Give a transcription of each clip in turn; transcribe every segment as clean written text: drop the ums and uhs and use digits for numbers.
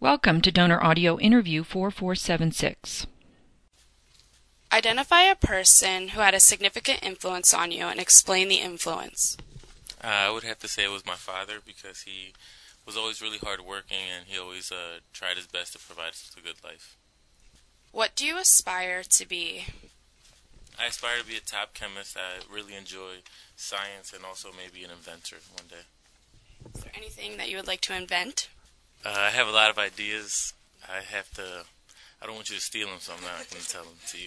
Welcome to Donor Audio Interview 4476. Identify a person who had a significant influence on you and explain the influence. I would have to say it was my father because he was always really hardworking and he always tried his best to provide us with a good life. What do you aspire to be? I aspire to be a top chemist. I really enjoy science and also maybe an inventor one day. Is there anything that you would like to invent? I have a lot of ideas. I don't want you to steal them, so I'm not going to tell them to you.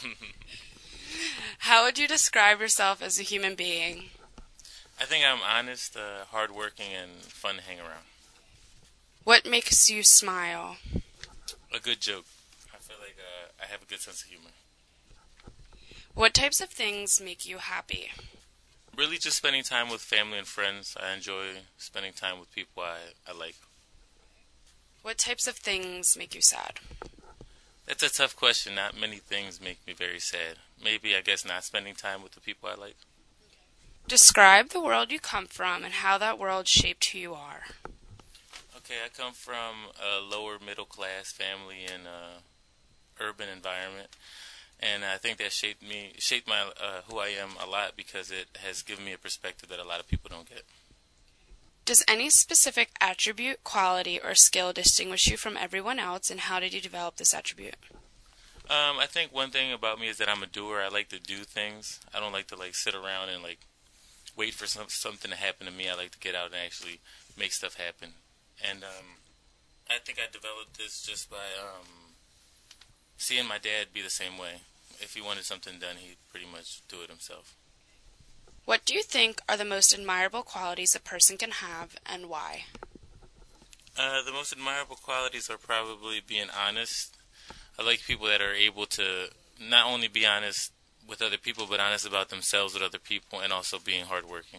How would you describe yourself as a human being? I think I'm honest, hardworking, and fun to hang around. What makes you smile? A good joke. I feel like I have a good sense of humor. What types of things make you happy? Really just spending time with family and friends. I enjoy spending time with people I like. What types of things make you sad? That's a tough question. Not many things make me very sad. Maybe, I guess, not spending time with the people I like. Describe the world you come from and how that world shaped who you are. Okay, I come from a lower middle class family in an urban environment, and I think that shaped my who I am a lot because it has given me a perspective that a lot of people don't get. Does any specific attribute, quality, or skill distinguish you from everyone else, and how did you develop this attribute? I think one thing about me is that I'm a doer. I like to do things. I don't like to sit around and wait for something to happen to me. I like to get out and actually make stuff happen. And I think I developed this just by seeing my dad be the same way. If he wanted something done, he'd pretty much do it himself. What do you think are the most admirable qualities a person can have, and why? The most admirable qualities are probably being honest. I like people that are able to not only be honest with other people, but honest about themselves with other people, and also being hardworking.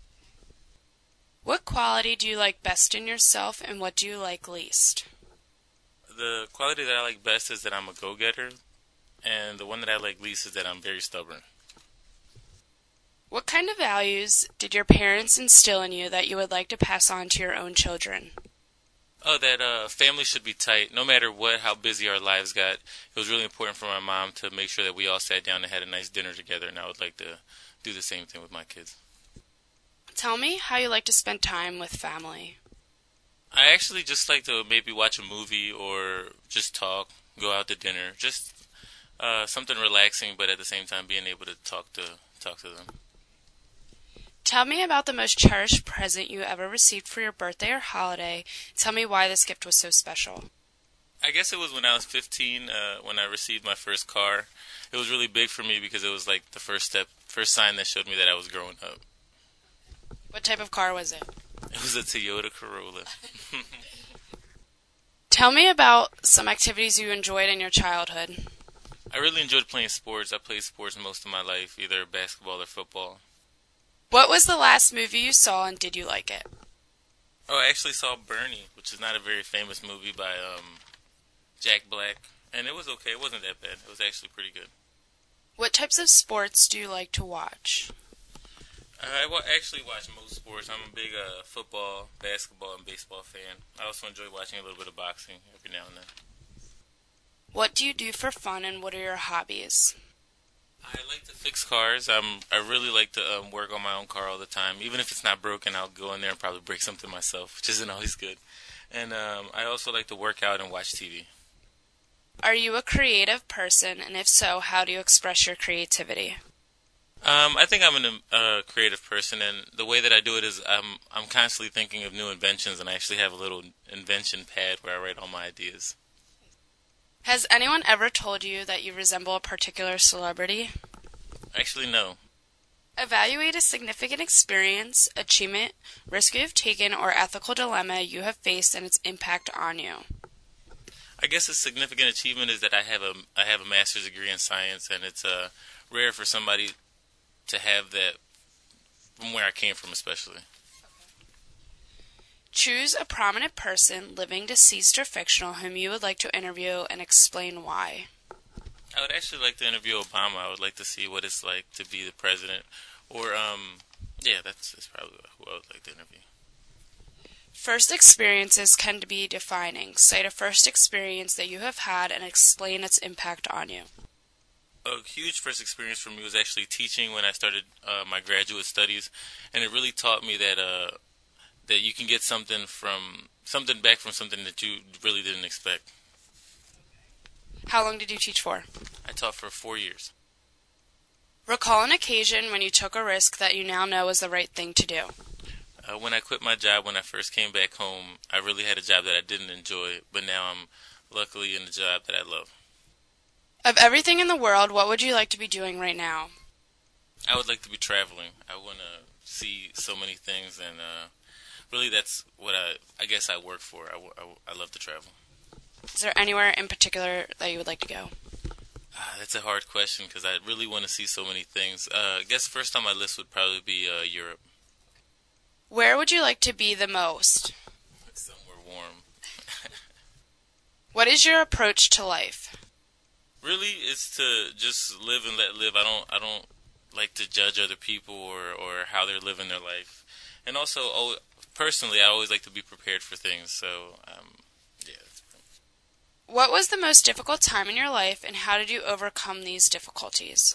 What quality do you like best in yourself, and what do you like least? The quality that I like best is that I'm a go-getter, and the one that I like least is that I'm very stubborn. What kind of values did your parents instill in you that you would like to pass on to your own children? Oh, that family should be tight. No matter how busy our lives got, it was really important for my mom to make sure that we all sat down and had a nice dinner together, and I would like to do the same thing with my kids. Tell me how you like to spend time with family. I actually just like to maybe watch a movie or just talk, go out to dinner, just something relaxing, but at the same time being able to talk to them. Tell me about the most cherished present you ever received for your birthday or holiday. Tell me why this gift was so special. I guess it was when I was 15, when I received my first car. It was really big for me because it was like the first sign that showed me that I was growing up. What type of car was it? It was a Toyota Corolla. Tell me about some activities you enjoyed in your childhood. I really enjoyed playing sports. I played sports most of my life, either basketball or football. What was the last movie you saw, and did you like it? Oh, I actually saw Bernie, which is not a very famous movie by Jack Black, and it was okay. It wasn't that bad. It was actually pretty good. What types of sports do you like to watch? I actually watch most sports. I'm a big football, basketball, and baseball fan. I also enjoy watching a little bit of boxing every now and then. What do you do for fun, and what are your hobbies? I like to fix cars. I really like to work on my own car all the time. Even if it's not broken, I'll go in there and probably break something myself, which isn't always good. And I also like to work out and watch TV. Are you a creative person, and if so, how do you express your creativity? I think I'm a creative person, and the way that I do it is I'm constantly thinking of new inventions, and I actually have a little invention pad where I write all my ideas. Has anyone ever told you that you resemble a particular celebrity? Actually, no. Evaluate a significant experience, achievement, risk you have taken, or ethical dilemma you have faced and its impact on you. I guess a significant achievement is that I have a master's degree in science, and it's rare for somebody to have that from where I came from, especially. Choose a prominent person, living, deceased, or fictional, whom you would like to interview and explain why. I would actually like to interview Obama. I would like to see what it's like to be the president. Or, that's probably who I would like to interview. First experiences can be defining. Cite a first experience that you have had and explain its impact on you. A huge first experience for me was actually teaching when I started my graduate studies, and it really taught me that you can get something back from something that you really didn't expect. How long did you teach for? I taught for 4 years. Recall an occasion when you took a risk that you now know is the right thing to do. When I quit my job when I first came back home, I really had a job that I didn't enjoy, but now I'm luckily in a job that I love. Of everything in the world, what would you like to be doing right now? I would like to be traveling. I want to see so many things, and really that's what I guess I work for. I love to travel. Is there anywhere in particular that you would like to go? That's a hard question because I really want to see so many things. I guess first on my list would probably be Europe. Where would you like to be the most? Somewhere warm. What is your approach to life? Really, it's to just live and let live. I don't like to judge other people or how they're living their life. And also, personally, I always like to be prepared for things. So, yeah. What was the most difficult time in your life, and how did you overcome these difficulties?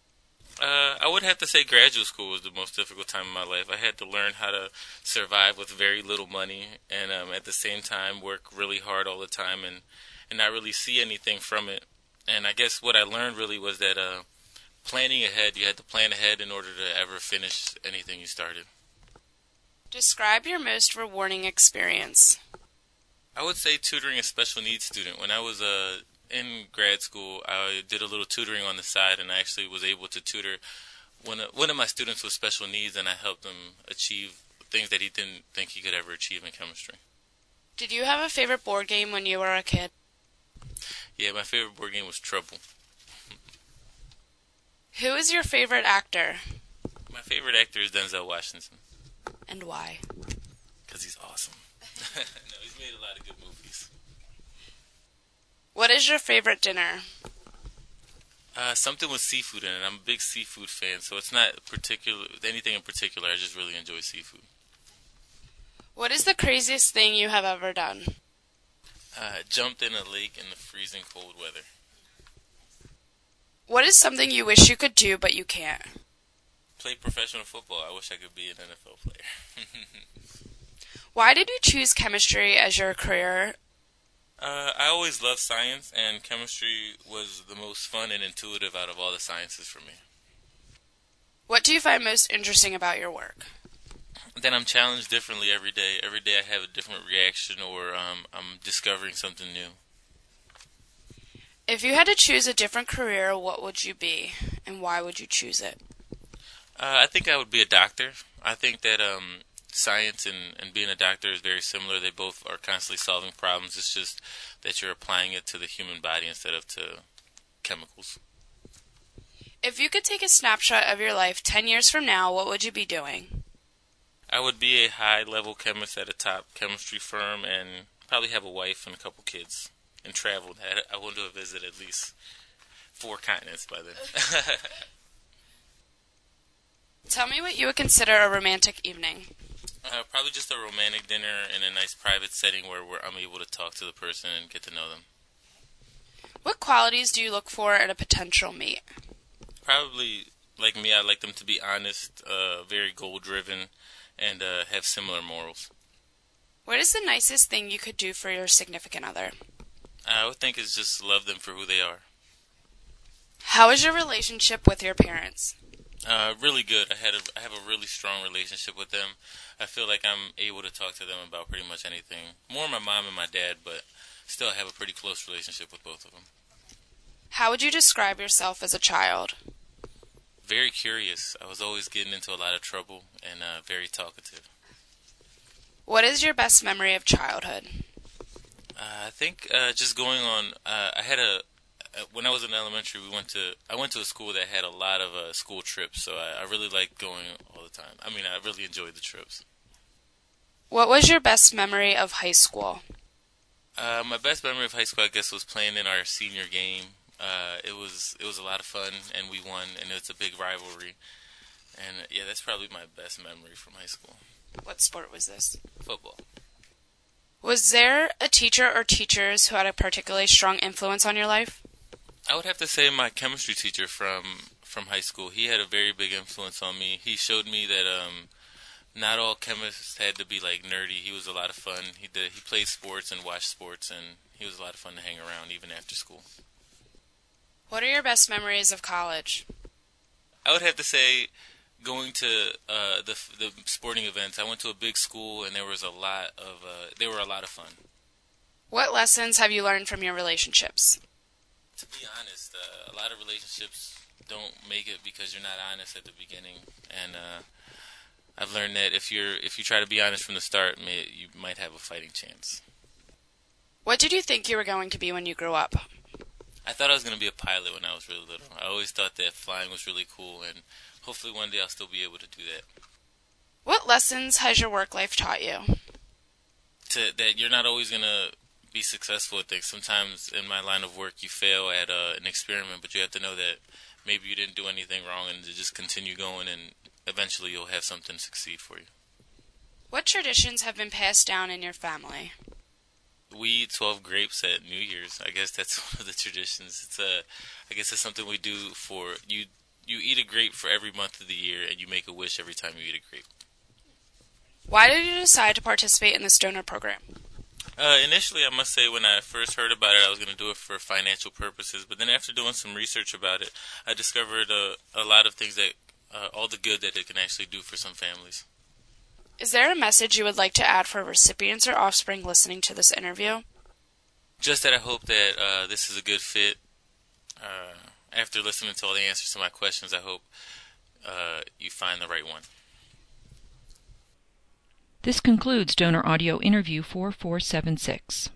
I would have to say graduate school was the most difficult time in my life. I had to learn how to survive with very little money and at the same time work really hard all the time and not really see anything from it. And I guess what I learned really was that planning ahead, you had to plan ahead in order to ever finish anything you started. Describe your most rewarding experience. I would say tutoring a special needs student. When I was in grad school, I did a little tutoring on the side, and I actually was able to tutor one of my students with special needs, and I helped him achieve things that he didn't think he could ever achieve in chemistry. Did you have a favorite board game when you were a kid? Yeah, my favorite board game was Trouble. Who is your favorite actor? My favorite actor is Denzel Washington. And why? Because he's awesome. No, he's made a lot of good movies. What is your favorite dinner? Something with seafood in it. I'm a big seafood fan, so it's not anything in particular. I just really enjoy seafood. What is the craziest thing you have ever done? Jumped in a lake in the freezing cold weather. What is something you wish you could do but you can't? Play professional football. I wish I could be an NFL player. Why did you choose chemistry as your career? I always loved science, and chemistry was the most fun and intuitive out of all the sciences for me. What do you find most interesting about your work? That I'm challenged differently every day. Every day I have a different reaction, or I'm discovering something new. If you had to choose a different career, what would you be, and why would you choose it? I think I would be a doctor. I think that science and being a doctor is very similar. They both are constantly solving problems. It's just that you're applying it to the human body instead of to chemicals. If you could take a snapshot of your life 10 years from now, what would you be doing? I would be a high-level chemist at a top chemistry firm and probably have a wife and a couple kids and travel. I want to visit at least 4 continents by then. Tell me what you would consider a romantic evening. Probably just a romantic dinner in a nice private setting where I'm able to talk to the person and get to know them. What qualities do you look for in a potential mate? Probably, like me, I like them to be honest, very goal-driven, and have similar morals. What is the nicest thing you could do for your significant other? I would think it's just love them for who they are. How is your relationship with your parents? Really good. I have a really strong relationship with them. I feel like I'm able to talk to them about pretty much anything. More my mom and my dad, but still I have a pretty close relationship with both of them. How would you describe yourself as a child? Very curious. I was always getting into a lot of trouble and very talkative. What is your best memory of childhood? I think just going on. When I was in elementary, I went to a school that had a lot of school trips, so I really liked going all the time. I mean, I really enjoyed the trips. What was your best memory of high school? My best memory of high school, I guess, was playing in our senior game. It was a lot of fun, and we won, and it's a big rivalry. And yeah, that's probably my best memory from high school. What sport was this? Football. Was there a teacher or teachers who had a particularly strong influence on your life? I would have to say my chemistry teacher from high school. He had a very big influence on me. He showed me that not all chemists had to be like nerdy. He was a lot of fun. He played sports and watched sports, and he was a lot of fun to hang around even after school. What are your best memories of college? I would have to say going to the sporting events. I went to a big school, and there was a lot of they were a lot of fun. What lessons have you learned from your relationships? To be honest, a lot of relationships don't make it because you're not honest at the beginning, and I've learned that if you try to be honest from the start, you might have a fighting chance. What did you think you were going to be when you grew up? I thought I was going to be a pilot when I was really little. I always thought that flying was really cool, and hopefully one day I'll still be able to do that. What lessons has your work life taught you? That you're not always going to be successful at things. Sometimes in my line of work you fail at an experiment, but you have to know that maybe you didn't do anything wrong and to just continue going, and eventually you'll have something succeed for you. What traditions have been passed down in your family? We eat 12 grapes at New Year's. I guess that's one of the traditions. I guess it's something we do for you. You eat a grape for every month of the year, and you make a wish every time you eat a grape. Why did you decide to participate in the Stoner program? Initially, I must say, when I first heard about it, I was going to do it for financial purposes. But then after doing some research about it, I discovered a lot of things that, all the good that it can actually do for some families. Is there a message you would like to add for recipients or offspring listening to this interview? Just that I hope that this is a good fit. After listening to all the answers to my questions, I hope you find the right one. This concludes Donor Audio Interview 4476.